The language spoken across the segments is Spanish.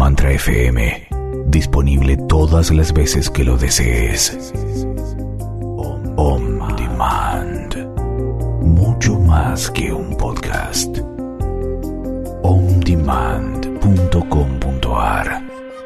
Mantra FM, disponible todas las veces que lo desees. On Demand, mucho más que un podcast. ondemand.com.ar.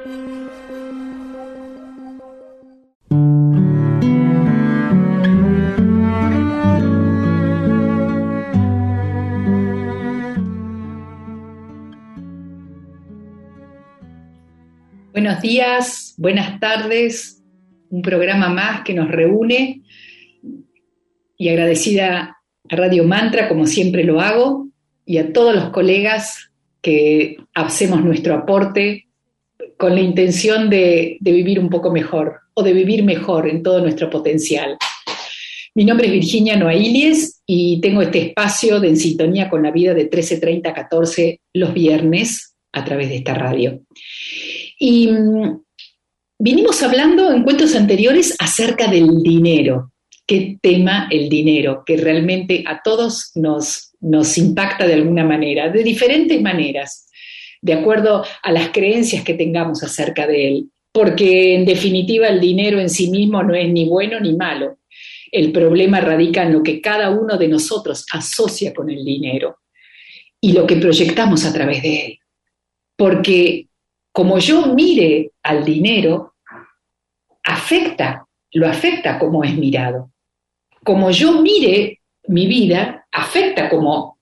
Buenos días, buenas tardes, un programa más que nos reúne y agradecida a Radio Mantra, como siempre lo hago, y a todos los colegas que hacemos nuestro aporte con la intención de vivir un poco mejor o de vivir mejor en todo nuestro potencial. Mi nombre es Virginia Noailies y tengo este espacio de En Sintonía con la Vida de 13:30 a 14 los viernes a través de esta radio. Y vinimos hablando en encuentros anteriores acerca del dinero. ¿Qué tema el dinero? Que realmente a todos nos impacta de alguna manera, de diferentes maneras, de acuerdo a las creencias que tengamos acerca de él. Porque en definitiva el dinero en sí mismo no es ni bueno ni malo. El problema radica en lo que cada uno de nosotros asocia con el dinero y lo que proyectamos a través de él. Porque como yo mire al dinero, lo afecta como es mirado. Como yo mire mi vida, como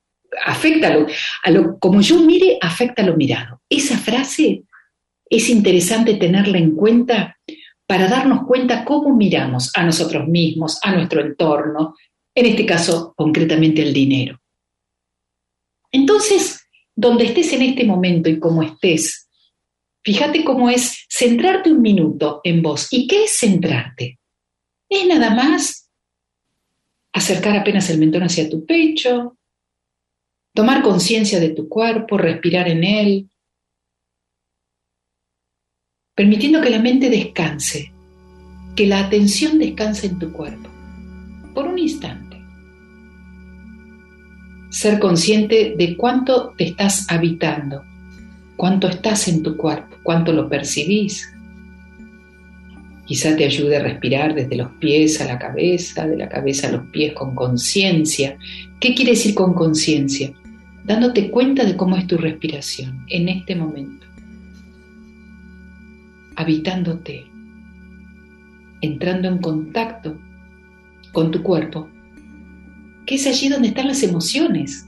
yo mire, afecta lo mirado. Esa frase es interesante tenerla en cuenta para darnos cuenta cómo miramos a nosotros mismos, a nuestro entorno, en este caso concretamente el dinero. Entonces, donde estés en este momento y como estés, fíjate cómo es centrarte un minuto en vos. ¿Y qué es centrarte? Es nada más acercar apenas el mentón hacia tu pecho, tomar conciencia de tu cuerpo, respirar en él, permitiendo que la mente descanse, que la atención descanse en tu cuerpo, por un instante. Ser consciente de cuánto te estás habitando, cuánto estás en tu cuerpo, cuánto lo percibís. Quizá te ayude a respirar desde los pies a la cabeza, de la cabeza a los pies con conciencia. ¿Qué quiere decir con conciencia? Dándote cuenta de cómo es tu respiración en este momento. Habitándote, entrando en contacto con tu cuerpo, que es allí donde están las emociones.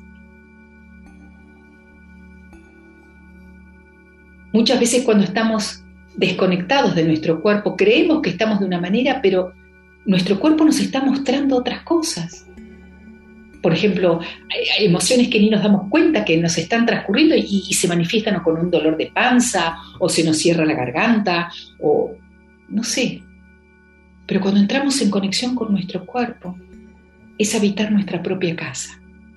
Muchas veces cuando estamos desconectados de nuestro cuerpo, creemos que estamos de una manera, pero nuestro cuerpo nos está mostrando otras cosas. Por ejemplo, hay emociones que ni nos damos cuenta que nos están transcurriendo y se manifiestan o con un dolor de panza, o se nos cierra la garganta, o no sé. Pero cuando entramos en conexión con nuestro cuerpo, es habitar nuestra propia casa.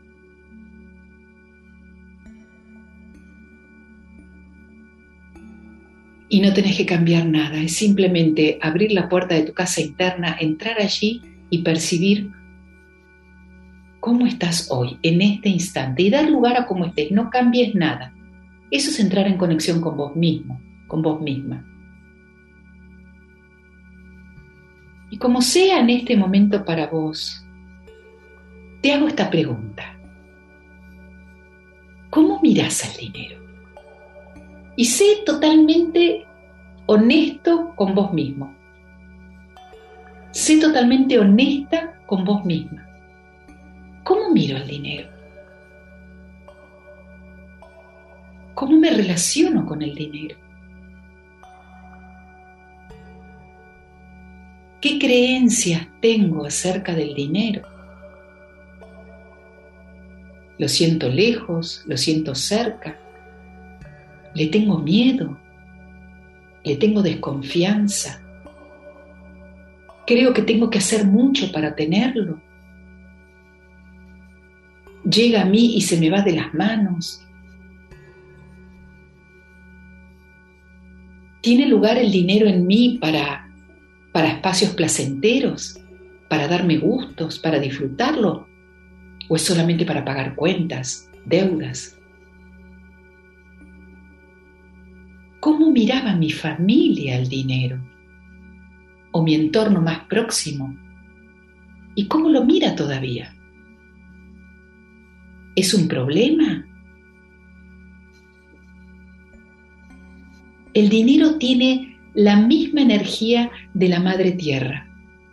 Y no tenés que cambiar nada, es simplemente abrir la puerta de tu casa interna, entrar allí y percibir cómo estás hoy, en este instante, y dar lugar a cómo estés, no cambies nada. Eso es entrar en conexión con vos mismo, con vos misma. Y como sea en este momento para vos, te hago esta pregunta. ¿Cómo mirás al dinero? Y sé totalmente honesto con vos mismo. Sé totalmente honesta con vos misma. ¿Cómo miro el dinero? ¿Cómo me relaciono con el dinero? ¿Qué creencias tengo acerca del dinero? ¿Lo siento lejos? ¿Lo siento cerca? ¿Le tengo miedo? ¿Le tengo desconfianza? ¿Creo que tengo que hacer mucho para tenerlo? ¿Llega a mí y se me va de las manos? ¿Tiene lugar el dinero en mí para espacios placenteros, para darme gustos, para disfrutarlo? ¿O es solamente para pagar cuentas, deudas? ¿Cómo miraba mi familia al dinero? ¿O mi entorno más próximo? ¿Y cómo lo mira todavía? ¿Es un problema? El dinero tiene la misma energía de la Madre Tierra.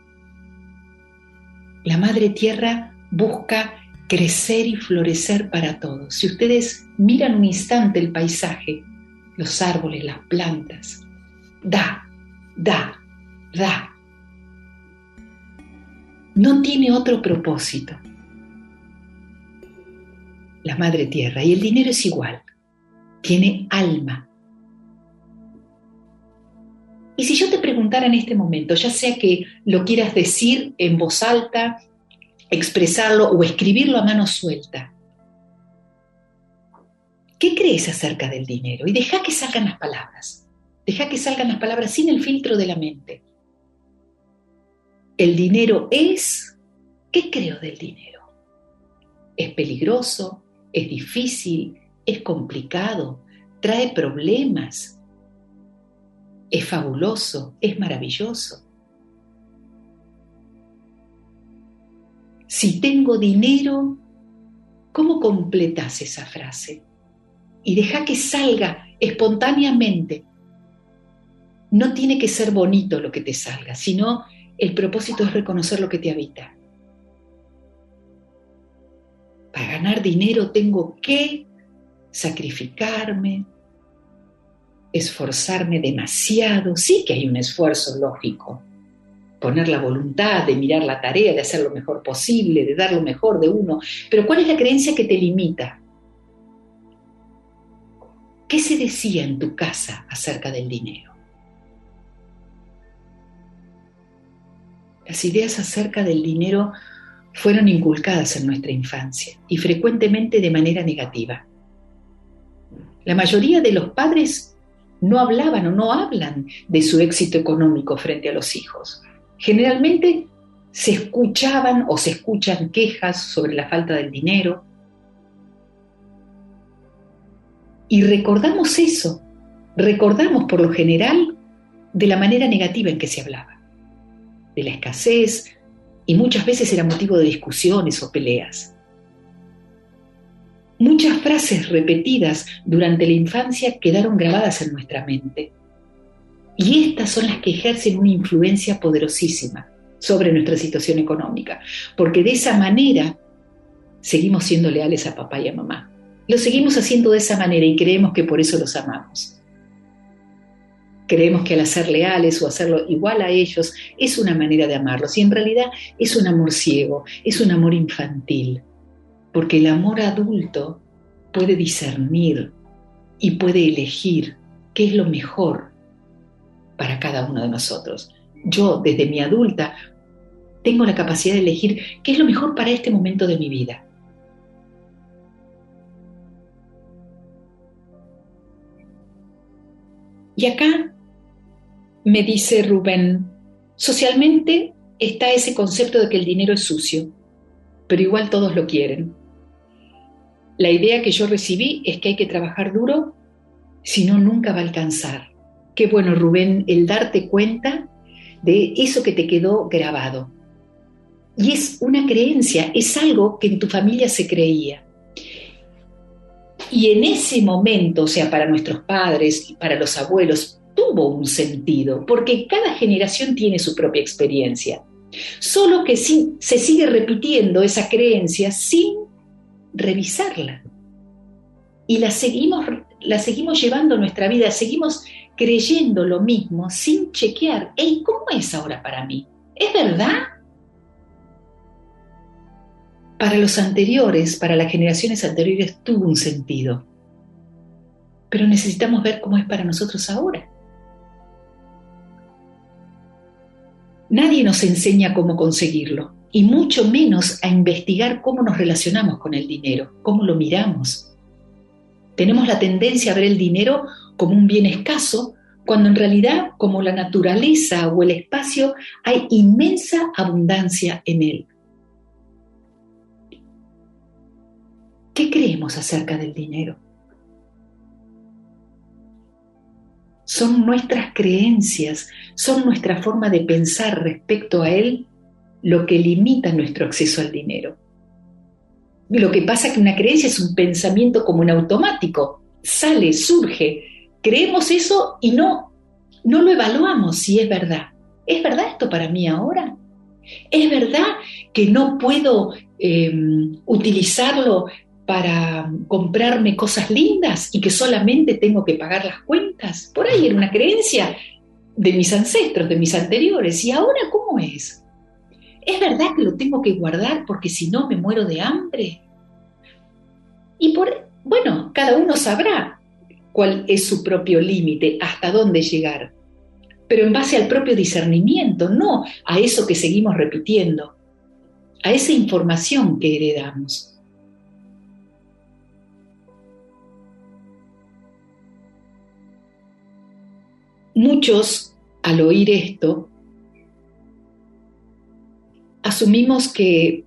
La Madre Tierra busca crecer y florecer para todos. Si ustedes miran un instante el paisaje, los árboles, las plantas, da. No tiene otro propósito. La Madre Tierra. Y el dinero es igual. Tiene alma. Y si yo te preguntara en este momento, ya sea que lo quieras decir en voz alta, expresarlo o escribirlo a mano suelta, ¿qué crees acerca del dinero? Y deja que salgan las palabras. Deja que salgan las palabras sin el filtro de la mente. El dinero es... ¿Qué creo del dinero? ¿Es peligroso? ¿Es difícil? ¿Es complicado? ¿Trae problemas? ¿Es fabuloso? ¿Es maravilloso? Si tengo dinero, ¿cómo completas esa frase? Y deja que salga espontáneamente. No tiene que ser bonito lo que te salga, sino el propósito es reconocer lo que te habita. Para ganar dinero tengo que sacrificarme, esforzarme demasiado. Sí que hay un esfuerzo lógico. Poner la voluntad de mirar la tarea, de hacer lo mejor posible, de dar lo mejor de uno. Pero ¿cuál es la creencia que te limita? ¿Qué se decía en tu casa acerca del dinero? Las ideas acerca del dinero fueron inculcadas en nuestra infancia y frecuentemente de manera negativa. La mayoría de los padres no hablaban o no hablan de su éxito económico frente a los hijos. Generalmente se escuchaban o se escuchan quejas sobre la falta del dinero. Y recordamos eso, recordamos por lo general de la manera negativa en que se hablaba, de la escasez, y muchas veces era motivo de discusiones o peleas. Muchas frases repetidas durante la infancia quedaron grabadas en nuestra mente. Y estas son las que ejercen una influencia poderosísima sobre nuestra situación económica, porque de esa manera seguimos siendo leales a papá y a mamá. Lo seguimos haciendo de esa manera y creemos que por eso los amamos. Creemos que al ser leales o hacerlo igual a ellos es una manera de amarlos, y en realidad es un amor ciego, es un amor infantil, porque el amor adulto puede discernir y puede elegir qué es lo mejor para cada uno de nosotros. Yo, desde mi adulta, tengo la capacidad de elegir qué es lo mejor para este momento de mi vida. Y acá me dice Rubén, socialmente está ese concepto de que el dinero es sucio, pero igual todos lo quieren. La idea que yo recibí es que hay que trabajar duro, si no, nunca va a alcanzar. Qué bueno, Rubén, el darte cuenta de eso que te quedó grabado. Y es una creencia, es algo que en tu familia se creía. Y en ese momento, o sea, para nuestros padres, para los abuelos, tuvo un sentido, porque cada generación tiene su propia experiencia. Solo que se sigue repitiendo esa creencia sin revisarla. Y la seguimos llevando a nuestra vida, seguimos creyendo lo mismo sin chequear. Ey, ¿cómo es ahora para mí? ¿Es verdad? Para los anteriores, para las generaciones anteriores, tuvo un sentido. Pero necesitamos ver cómo es para nosotros ahora. Nadie nos enseña cómo conseguirlo, y mucho menos a investigar cómo nos relacionamos con el dinero, cómo lo miramos. Tenemos la tendencia a ver el dinero como un bien escaso, cuando en realidad, como la naturaleza o el espacio, hay inmensa abundancia en él. ¿Qué creemos acerca del dinero? son nuestras creencias, son nuestra forma de pensar respecto a él lo que limita nuestro acceso al dinero. Lo que pasa es que una creencia es un pensamiento como en automático, sale, surge, creemos eso y no lo evaluamos si es verdad. ¿Es verdad esto para mí ahora? ¿Es verdad que no puedo utilizarlo para comprarme cosas lindas y que solamente tengo que pagar las cuentas? Por ahí era una creencia de mis ancestros, de mis anteriores. ¿Y ahora cómo es? ¿Es verdad que lo tengo que guardar porque si no me muero de hambre? Y bueno, cada uno sabrá cuál es su propio límite, hasta dónde llegar. Pero en base al propio discernimiento, no a eso que seguimos repitiendo, a esa información que heredamos. Muchos, al oír esto, asumimos que,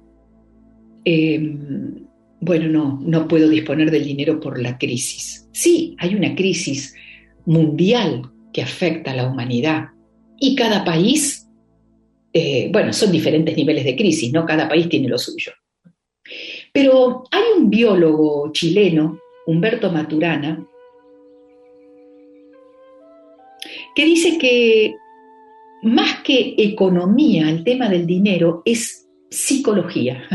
no puedo disponer del dinero por la crisis. Sí, hay una crisis mundial que afecta a la humanidad y cada país, son diferentes niveles de crisis, ¿no? Cada país tiene lo suyo. Pero hay un biólogo chileno, Humberto Maturana, que dice que más que economía, el tema del dinero es psicología.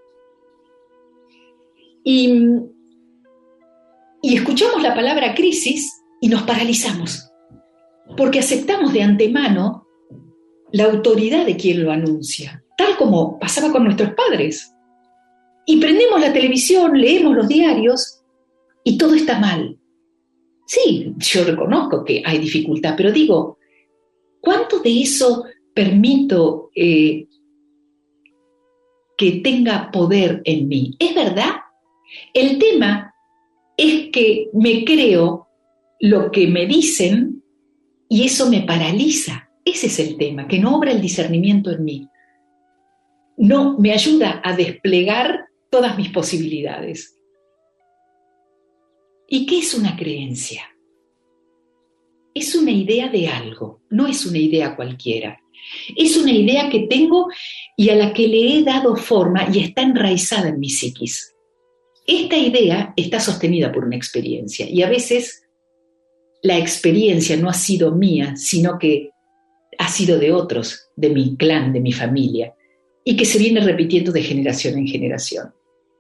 Y escuchamos la palabra crisis y nos paralizamos, porque aceptamos de antemano la autoridad de quien lo anuncia, tal como pasaba con nuestros padres. Y prendemos la televisión, leemos los diarios y todo está mal. Sí, yo reconozco que hay dificultad, pero digo, ¿cuánto de eso permito que tenga poder en mí? ¿Es verdad? El tema es que me creo lo que me dicen y eso me paraliza. Ese es el tema, que no obra el discernimiento en mí. No me ayuda a desplegar todas mis posibilidades. ¿Y qué es una creencia? Es una idea de algo, no es una idea cualquiera. Es una idea que tengo y a la que le he dado forma y está enraizada en mi psiquis. Esta idea está sostenida por una experiencia y a veces la experiencia no ha sido mía, sino que ha sido de otros, de mi clan, de mi familia, y que se viene repitiendo de generación en generación.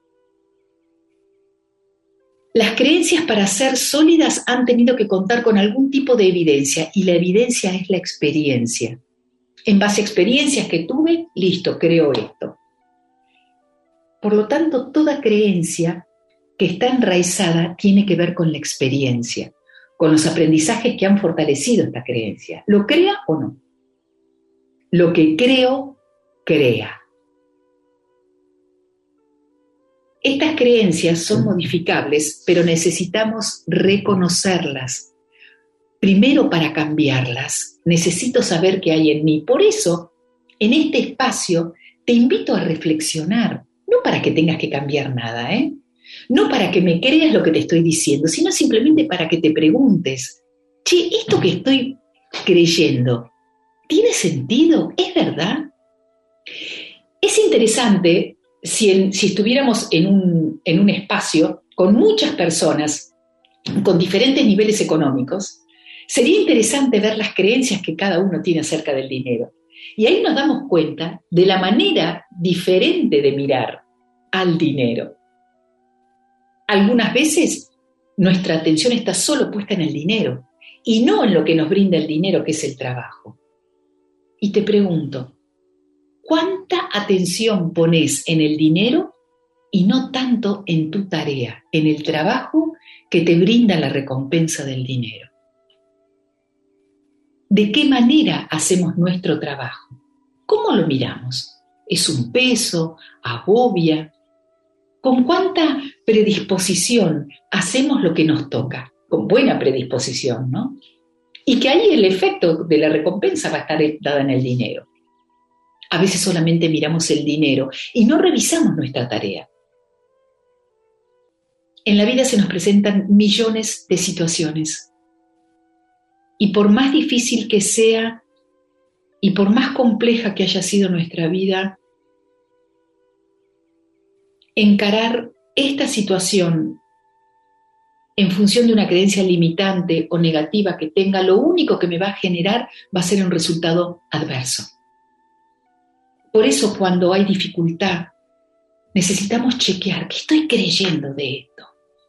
Las creencias para ser sólidas han tenido que contar con algún tipo de evidencia y la evidencia es la experiencia. En base a experiencias que tuve, listo, creo esto. Por lo tanto, toda creencia que está enraizada tiene que ver con la experiencia, con los aprendizajes que han fortalecido esta creencia. ¿Lo crea o no? Lo que creo, crea. Estas creencias son modificables, pero necesitamos reconocerlas. Primero, para cambiarlas, necesito saber qué hay en mí. Por eso, en este espacio, te invito a reflexionar, no para que tengas que cambiar nada, no para que me creas lo que te estoy diciendo, sino simplemente para que te preguntes, che, ¿esto que estoy creyendo tiene sentido? ¿Es verdad? Es interesante si estuviéramos en un espacio con muchas personas con diferentes niveles económicos, sería interesante ver las creencias que cada uno tiene acerca del dinero. Y ahí nos damos cuenta de la manera diferente de mirar al dinero. Algunas veces nuestra atención está solo puesta en el dinero y no en lo que nos brinda el dinero, que es el trabajo. Y te pregunto, ¿cuánta atención pones en el dinero y no tanto en tu tarea, en el trabajo que te brinda la recompensa del dinero? ¿De qué manera hacemos nuestro trabajo? ¿Cómo lo miramos? ¿Es un peso? ¿Agobia? ¿Con cuánta predisposición hacemos lo que nos toca? Con buena predisposición, ¿no? Y que ahí el efecto de la recompensa va a estar dada en el dinero. A veces solamente miramos el dinero y no revisamos nuestra tarea. En la vida se nos presentan millones de situaciones Y por más difícil que sea y por más compleja que haya sido nuestra vida, encarar esta situación en función de una creencia limitante o negativa que tenga, lo único que me va a generar va a ser un resultado adverso. Por eso cuando hay dificultad, necesitamos chequear qué estoy creyendo de esto.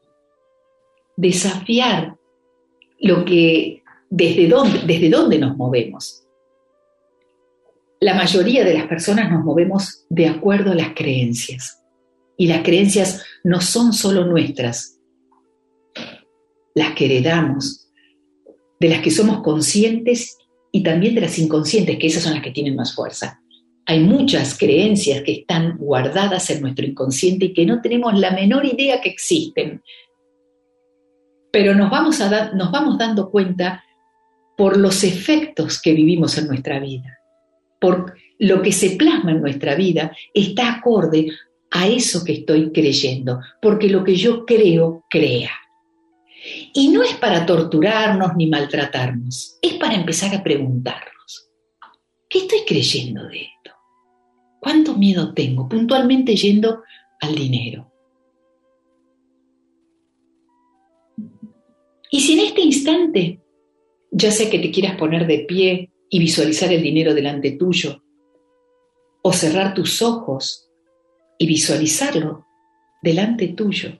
Desafiar desde dónde nos movemos. La mayoría de las personas nos movemos de acuerdo a las creencias. Y las creencias no son solo nuestras, las que heredamos, de las que somos conscientes y también de las inconscientes, que esas son las que tienen más fuerza. Hay muchas creencias que están guardadas en nuestro inconsciente y que no tenemos la menor idea que existen. Pero nos vamos dando cuenta por los efectos que vivimos en nuestra vida, por lo que se plasma en nuestra vida, está acorde a eso que estoy creyendo, porque lo que yo creo, crea. Y no es para torturarnos ni maltratarnos, es para empezar a preguntarnos, ¿qué estoy creyendo de esto? ¿Cuánto miedo tengo? Puntualmente yendo al dinero. Y si en este instante, ya sea que te quieras poner de pie y visualizar el dinero delante tuyo, o cerrar tus ojos y visualizarlo delante tuyo,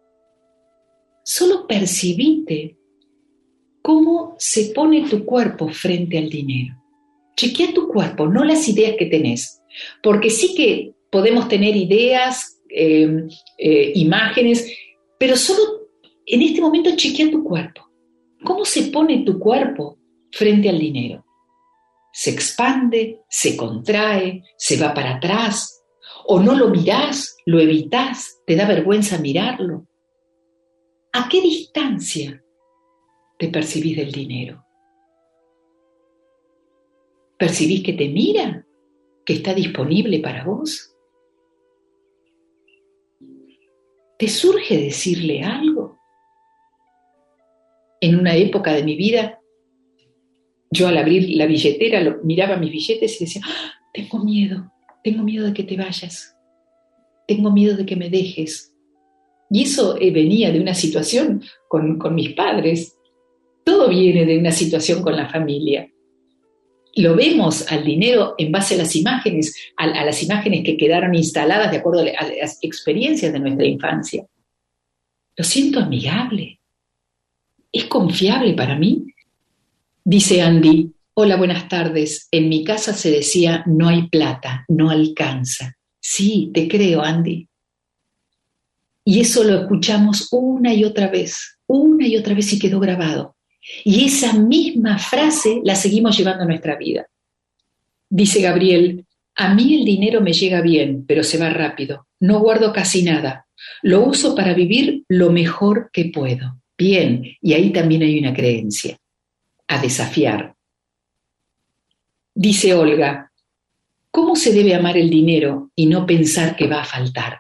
solo percibite cómo se pone tu cuerpo frente al dinero. Chequea tu cuerpo, no las ideas que tenés, porque sí que podemos tener ideas, imágenes, pero solo en este momento chequea tu cuerpo. ¿Cómo se pone tu cuerpo frente al dinero? ¿Se expande, se contrae, se va para atrás? ¿O no lo mirás, lo evitás, te da vergüenza mirarlo? ¿A qué distancia te percibís del dinero? ¿Percibís que te mira? ¿Que está disponible para vos? ¿Te surge decirle algo? En una época de mi vida, yo al abrir la billetera miraba mis billetes y decía, tengo miedo de que te vayas, tengo miedo de que me dejes. Y eso venía de una situación con mis padres, todo viene de una situación con la familia. Lo vemos al dinero en base a las imágenes, a las imágenes que quedaron instaladas de acuerdo a las experiencias de nuestra infancia. Lo siento amigable. ¿Es confiable para mí? Dice Andy, hola, buenas tardes. En mi casa se decía, no hay plata, no alcanza. Sí, te creo, Andy. Y eso lo escuchamos una y otra vez y quedó grabado. Y esa misma frase la seguimos llevando a nuestra vida. Dice Gabriel, a mí el dinero me llega bien, pero se va rápido. No guardo casi nada. Lo uso para vivir lo mejor que puedo. Bien, y ahí también hay una creencia, a desafiar. Dice Olga, ¿cómo se debe amar el dinero y no pensar que va a faltar?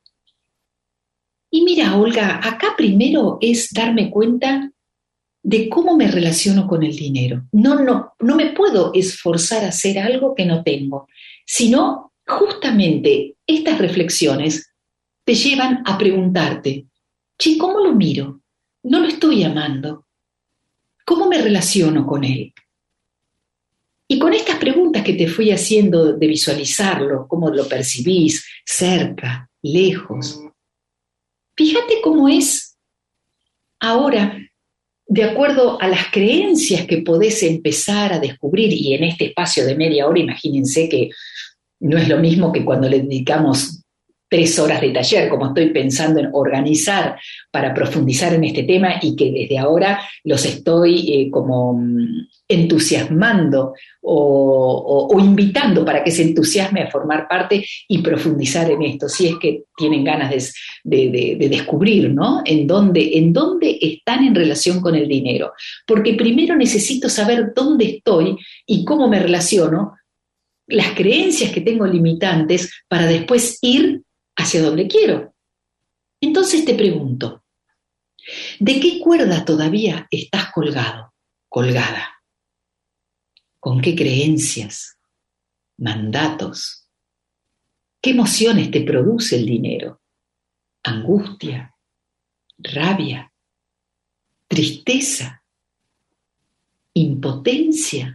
Y mira, Olga, acá primero es darme cuenta de cómo me relaciono con el dinero. No me puedo esforzar a hacer algo que no tengo, sino justamente estas reflexiones te llevan a preguntarte, che, ¿cómo lo miro? No lo estoy amando. ¿Cómo me relaciono con él? Y con estas preguntas que te fui haciendo de visualizarlo, cómo lo percibís, cerca, lejos, fíjate cómo es ahora, de acuerdo a las creencias que podés empezar a descubrir, y en este espacio de media hora, imagínense que no es lo mismo que cuando le dedicamos 3 horas de taller, como estoy pensando en organizar para profundizar en este tema y que desde ahora los estoy como entusiasmando o invitando para que se entusiasme a formar parte y profundizar en esto, si es que tienen ganas de descubrir, ¿no? En dónde están en relación con el dinero. Porque primero necesito saber dónde estoy y cómo me relaciono, las creencias que tengo limitantes, para después ir hacia donde quiero. Entonces te pregunto, ¿de qué cuerda todavía estás colgado? colgada? ¿Con qué creencias, mandatos? ¿Qué emociones te produce el dinero? ¿Angustia? ¿Rabia? ¿Tristeza? ¿Impotencia?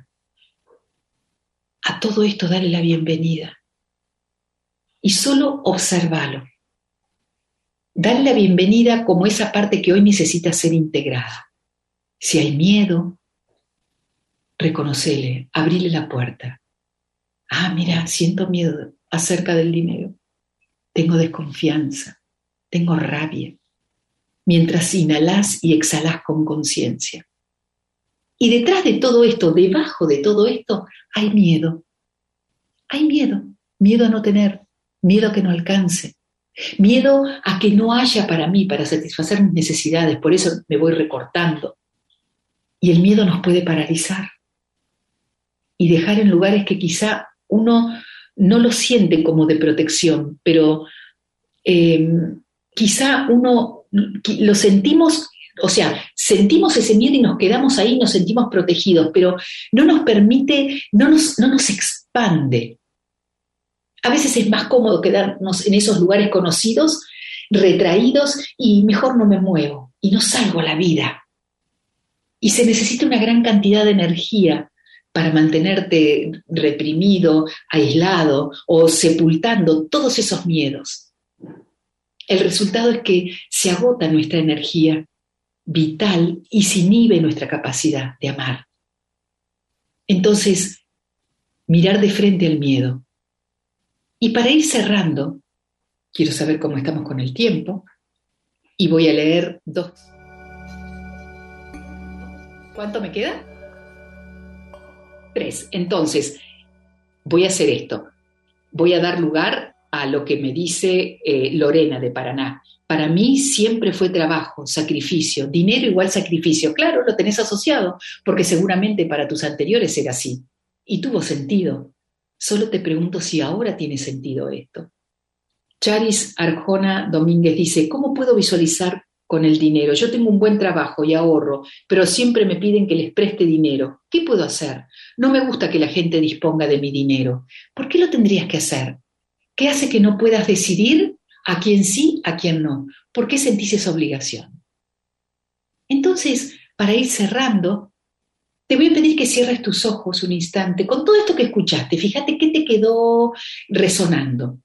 A todo esto dale la bienvenida y solo observalo. Dale la bienvenida como esa parte que hoy necesita ser integrada. Si hay miedo, reconocele, abrile la puerta. Ah, mira, siento miedo acerca del dinero. Tengo desconfianza, tengo rabia. Mientras inhalás y exhalás con conciencia. Y detrás de todo esto, debajo de todo esto, hay miedo. Hay miedo. Miedo a no tener, miedo a que no alcance, miedo a que no haya para mí, para satisfacer mis necesidades, por eso me voy recortando. Y el miedo nos puede paralizar y dejar en lugares que quizá uno no lo siente como de protección, pero quizá uno lo sentimos, o sea, sentimos ese miedo y nos quedamos ahí, nos sentimos protegidos, pero no nos permite, no nos expande. A veces es más cómodo quedarnos en esos lugares conocidos, retraídos, y mejor no me muevo y no salgo a la vida. Y se necesita una gran cantidad de energía para mantenerte reprimido, aislado o sepultando todos esos miedos. El resultado es que se agota nuestra energía vital y se inhibe nuestra capacidad de amar. Entonces, mirar de frente al miedo. Y para ir cerrando, quiero saber cómo estamos con el tiempo, y voy a leer 2. ¿Cuánto me queda? 3. Entonces, voy a hacer esto. Voy a dar lugar a lo que me dice Lorena de Paraná. Para mí siempre fue trabajo, sacrificio, dinero igual sacrificio. Claro, lo tenés asociado, porque seguramente para tus anteriores era así. Y tuvo sentido. Solo te pregunto si ahora tiene sentido esto. Charis Arjona Domínguez dice, ¿cómo puedo visualizar con el dinero? Yo tengo un buen trabajo y ahorro, pero siempre me piden que les preste dinero. ¿Qué puedo hacer? No me gusta que la gente disponga de mi dinero. ¿Por qué lo tendrías que hacer? ¿Qué hace que no puedas decidir a quién sí, a quién no? ¿Por qué sentís esa obligación? Entonces, para ir cerrando, te voy a pedir que cierres tus ojos un instante con todo esto que escuchaste. Fíjate qué te quedó resonando.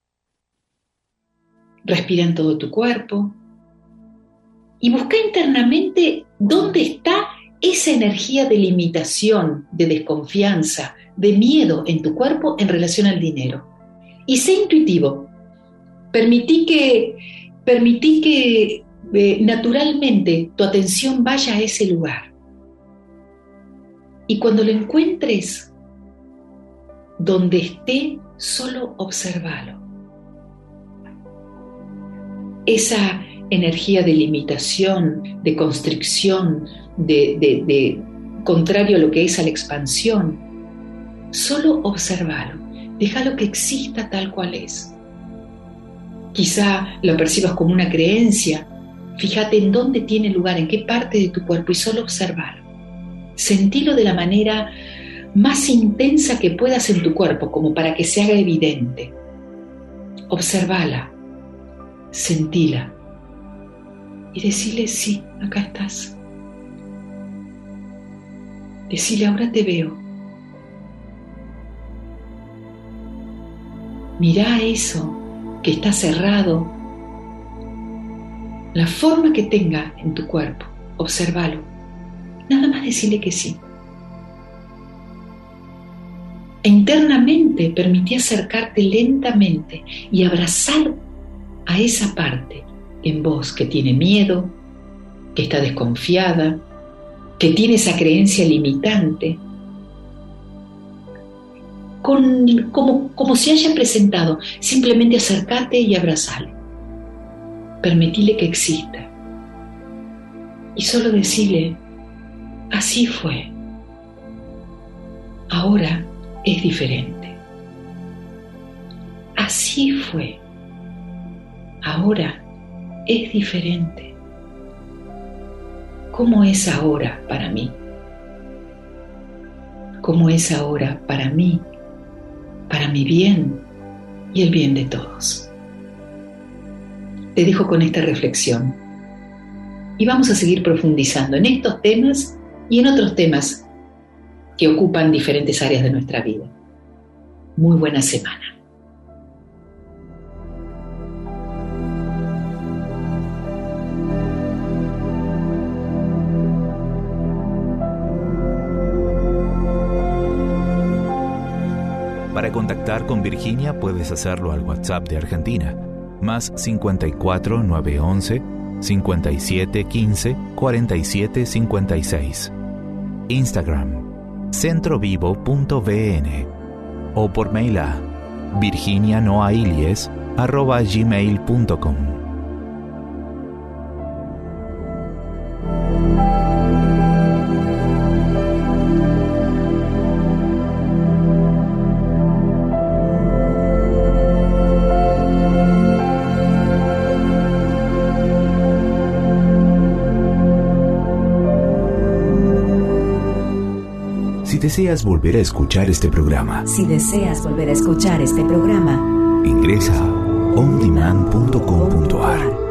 Respira en todo tu cuerpo y busca internamente dónde está esa energía de limitación, de desconfianza, de miedo en tu cuerpo en relación al dinero. Y sé intuitivo. Permití que naturalmente tu atención vaya a ese lugar. Y cuando lo encuentres, donde esté, solo obsérvalo. Esa energía de limitación, de constricción, de contrario a lo que es a la expansión, solo obsérvalo. Déjalo que exista tal cual es. Quizá lo percibas como una creencia. Fíjate en dónde tiene lugar, en qué parte de tu cuerpo, y solo obsérvalo. Sentilo de la manera más intensa que puedas en tu cuerpo, como para que se haga evidente. Obsérvala, sentila y decile, sí, acá estás. Decile, ahora te veo. Mirá eso que está cerrado, la forma que tenga en tu cuerpo, obsérvalo. Nada más decirle que sí. E internamente permití acercarte lentamente y abrazar a esa parte en vos que tiene miedo, que está desconfiada, que tiene esa creencia limitante, como si haya presentado. Simplemente acercate y abrazale. Permitile que exista. Y solo decirle, así fue. Ahora es diferente. Así fue. Ahora es diferente. ¿Cómo es ahora para mí? como es ahora para mí, para mi bien y el bien de todos. Te dejo con esta reflexión y vamos a seguir profundizando en estos temas y en otros temas que ocupan diferentes áreas de nuestra vida. Muy buena semana. Para contactar con Virginia puedes hacerlo al WhatsApp de Argentina, más 54 911 57 15 47 56. Instagram, centrovivo.vn, o por mail a virginianoailies@gmail.com. Si deseas volver a escuchar este programa, ingresa a ondemand.com.ar.